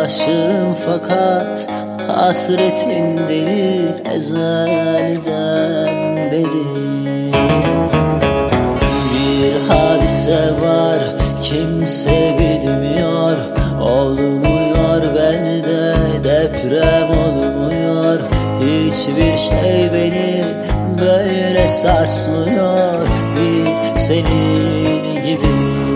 aşığım fakat hasretindedir ezelden beri. Bir hadise var kimse bilmiyor, olmuyor bende deprem olmuyor. Hiçbir şey beni böyle sarsmıyor bir senin gibi.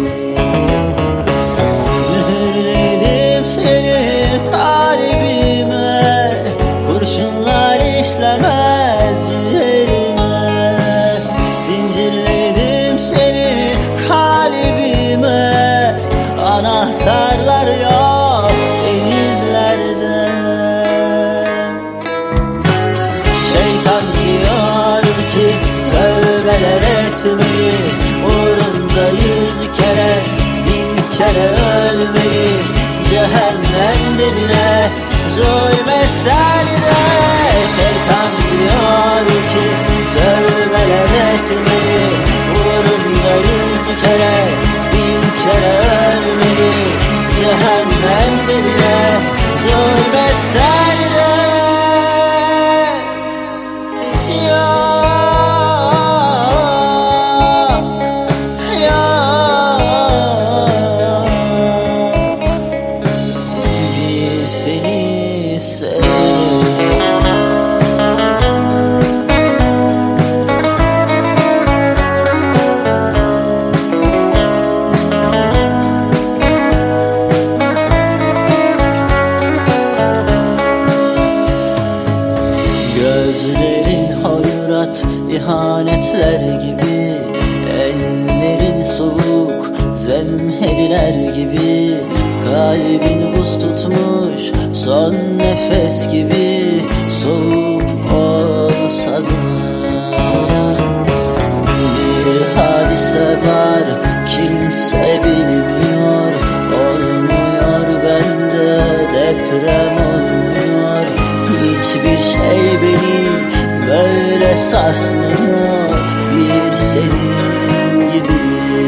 Mühürledim seni kalbime, kurşunlar işlemez ciğerime. Zincirledim seni kalbime, anahtarlar yok denizlerde. Şeytan diyor ki tövbeler etmeli, uğrunda 100 kere 1000 kere ölmeli. Cehennem dibine zulmetsen de şeytan diyor ki tövbeler etmeli, uğrunda 100 kere 1000 kere ölmeli. Cehennem dibine zulmetsen de. Seni gözlerin hayrat ihanetler gibi, ellerin soğuk zemheriler gibi. Kalbin buz tutmuş son nefes gibi, soğuk olsa da. Bir hadise var kimse bilmiyor, olmuyor bende deprem olmuyor. Hiçbir şey beni böyle sarsmıyor bir senin gibi.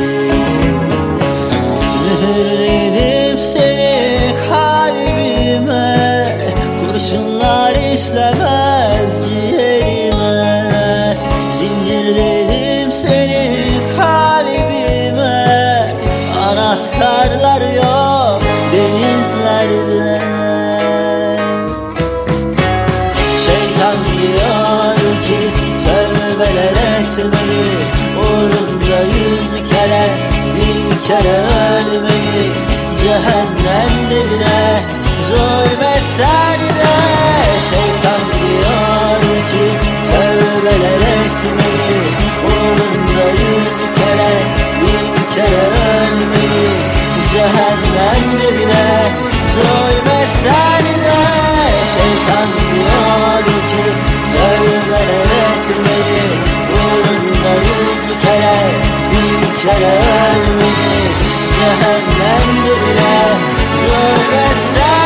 Mühürledim seni kalbime, kurşunlar işlemez ciğerime. Zincirledim seni kalbime, anahtarlar yok denizlerde. Şeytan diyor ki tövbeler etmeli, uğrunda 100 kere 1000 kere ölmeli. Cehennem dibine zulmetsen de şeytan diyor ki tövbeler etmeli, uğrunda 100 kere 1000 kere ölmeli. Cehennem dibine zulmetsen de şeytan diyor ki tövbeler etmeli, uğrunda 100 kere 1000 kere ölmeli. Cehennem dibine zulmetsen